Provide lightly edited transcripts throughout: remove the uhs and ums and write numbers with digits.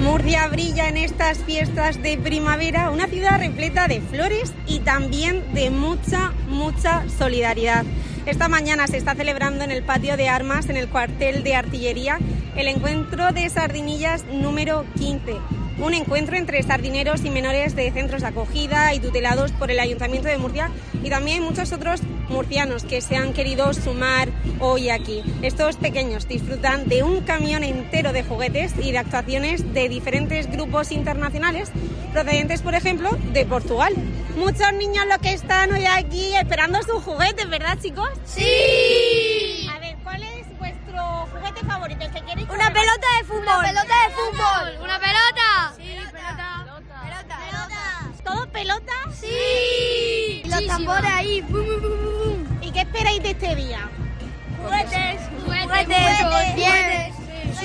Murcia brilla en estas fiestas de primavera, una ciudad repleta de flores y también de mucha solidaridad. Esta mañana se está celebrando en el patio de armas, en el cuartel de artillería, el encuentro de sardinillas número 15. Un encuentro entre sardineros y menores de centros de acogida y tutelados por el Ayuntamiento de Murcia, y también muchos otros murcianos que se han querido sumar hoy aquí. Estos pequeños disfrutan de un camión entero de juguetes y de actuaciones de diferentes grupos internacionales procedentes, por ejemplo, de Portugal. Muchos niños los que están hoy aquí esperando sus juguetes, ¿verdad, chicos? ¡Sí! A ver, ¿cuál es vuestro juguete favorito? ¿El que queréis? ¡Una pelota de fútbol! ¡Una pelota de fútbol! ¡Una pelota! Sí, pelota. ¿Todo pelota? ¡Sí! Y los tambores ahí. Bum, bum, bum, bum. ¿Y qué esperáis de este día? Juguetes. Bien.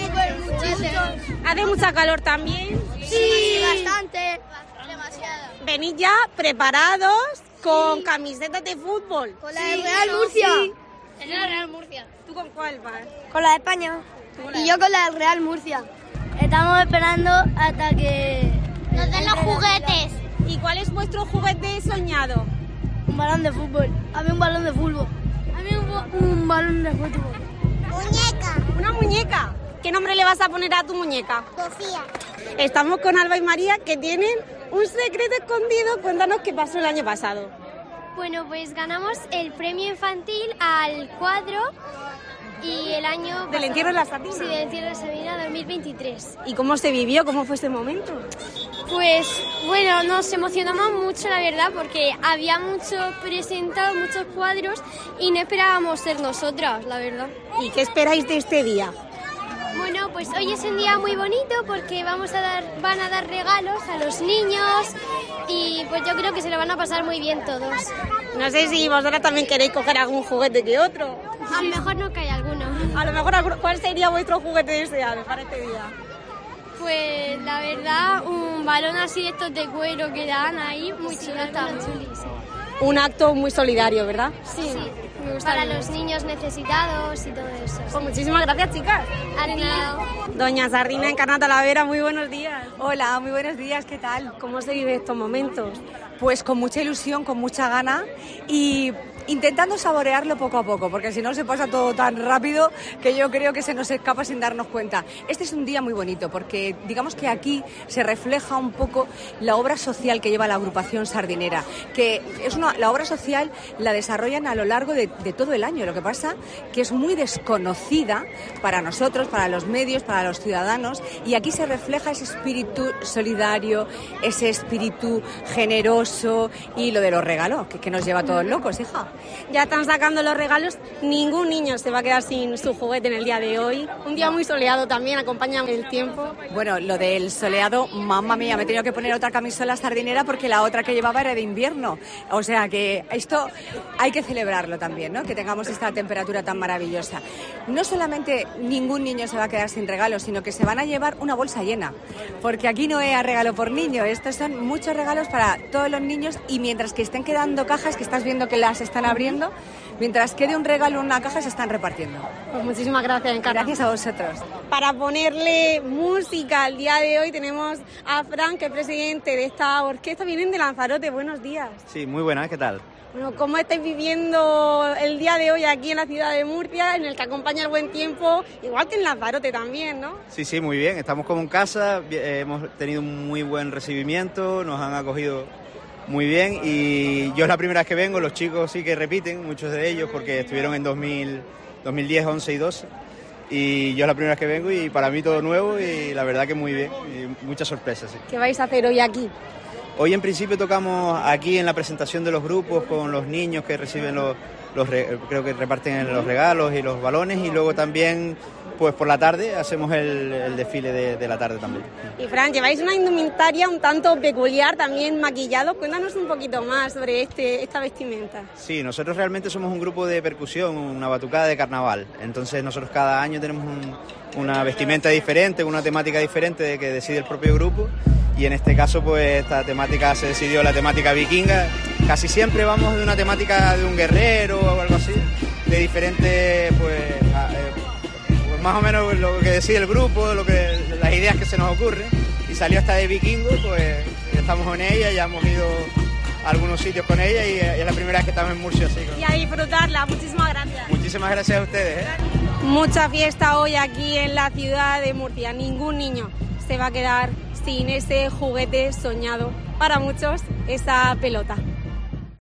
Muchos. ¿Hace mucha calor también? Sí, bastante. Demasiado. Venid ya preparados con camisetas de fútbol. Con la del Real Murcia. Es la Real Murcia. ¿Tú con cuál vas? Con la de España. Y yo con la del Real Murcia. Estamos esperando hasta que nos den los juguetes. ¿Y cuál es vuestro juguete soñado? Un balón de fútbol. A mí un balón de fútbol. A mí un balón de fútbol. Muñeca. ¿Una muñeca? ¿Qué nombre le vas a poner a tu muñeca? Sofía. Estamos con Alba y María, que tienen un secreto escondido. Cuéntanos qué pasó el año pasado. Bueno, pues ganamos el premio infantil al cuadro y el año pasado, ¿Del entierro de la Sabina? Sí, del entierro de Sabina 2023. ¿Y cómo se vivió? ¿Cómo fue ese momento? Pues bueno, nos emocionamos mucho, la verdad, porque había muchos presentados, muchos cuadros y no esperábamos ser nosotras, la verdad. ¿Y qué esperáis de este día? Bueno, pues hoy es un día muy bonito porque van a dar regalos a los niños y pues yo creo que se lo van a pasar muy bien todos. No sé si vosotras también queréis coger algún juguete que otro. A lo mejor no cae alguno. A lo mejor, ¿cuál sería vuestro juguete deseado para este día? Pues la verdad, un balón así de estos de cuero que dan ahí, muy chulo, está muy chulísimo. Un acto muy solidario, ¿verdad? Sí, me gusta para los niños necesitados y todo eso. Pues muchísimas gracias, chicas. Doña Sardina Encarna Talavera, muy buenos días. Hola, muy buenos días, ¿qué tal? ¿Cómo se vive estos momentos? Pues con mucha ilusión, con mucha gana y intentando saborearlo poco a poco, porque si no se pasa todo tan rápido que yo creo que se nos escapa sin darnos cuenta. Este es un día muy bonito porque digamos que aquí se refleja un poco la obra social que lleva la agrupación sardinera, que es la obra social la desarrollan a lo largo de todo el año. Lo que pasa que es muy desconocida para nosotros, para los medios, para los ciudadanos, y aquí se refleja ese espíritu solidario, ese espíritu generoso y lo de los regalos, que nos lleva a todos locos, hija. Ya están sacando los regalos, ningún niño se va a quedar sin su juguete en el día de hoy. Un día muy soleado también, acompaña el tiempo. Bueno, lo del soleado, mamma mía, me he tenido que poner otra camisola sardinera porque la otra que llevaba era de invierno. O sea que esto hay que celebrarlo también, ¿no? Que tengamos esta temperatura tan maravillosa. No solamente ningún niño se va a quedar sin regalos, sino que se van a llevar una bolsa llena. Porque aquí no es regalo por niño, estos son muchos regalos para todos los niños, y mientras que estén quedando cajas, que estás viendo que las están abriendo, mientras quede un regalo en una caja se están repartiendo. Pues muchísimas gracias, Encarna. Gracias a vosotros. Para ponerle música al día de hoy tenemos a Fran, que es presidente de esta orquesta. Vienen de Lanzarote, buenos días. Sí, muy buenas, ¿qué tal? Bueno, ¿cómo estáis viviendo el día de hoy aquí en la ciudad de Murcia, en el que acompaña el buen tiempo, igual que en Lanzarote también, ¿no? Sí, muy bien, estamos como en casa, hemos tenido un muy buen recibimiento, nos han acogido muy bien, y yo es la primera vez que vengo, los chicos sí que repiten, muchos de ellos, porque estuvieron en 2010, 11 y 12, y yo es la primera vez que vengo y para mí todo nuevo y la verdad que muy bien, y muchas sorpresas. Sí. ¿Qué vais a hacer hoy aquí? Hoy en principio tocamos aquí en la presentación de los grupos con los niños que reciben creo que reparten los regalos y los balones, y luego también pues por la tarde hacemos el desfile de la tarde también. Y Fran, lleváis una indumentaria un tanto peculiar, también maquillado. Cuéntanos un poquito más sobre esta vestimenta. Sí, nosotros realmente somos un grupo de percusión, una batucada de carnaval. Entonces nosotros cada año tenemos una vestimenta diferente, una temática diferente que decide el propio grupo. Y en este caso pues esta temática se decidió la temática vikinga. Casi siempre vamos de una temática de un guerrero o algo así, de diferentes pues más o menos lo que decide el grupo, las ideas que se nos ocurren. salió hasta de vikingo, pues estamos con ella, ya hemos ido a algunos sitios con ella y es la primera vez que estamos en Murcia. Así que... Y a disfrutarla, muchísimas gracias. Muchísimas gracias a ustedes. Mucha fiesta hoy aquí en la ciudad de Murcia. Ningún niño se va a quedar sin ese juguete soñado para muchos, esa pelota.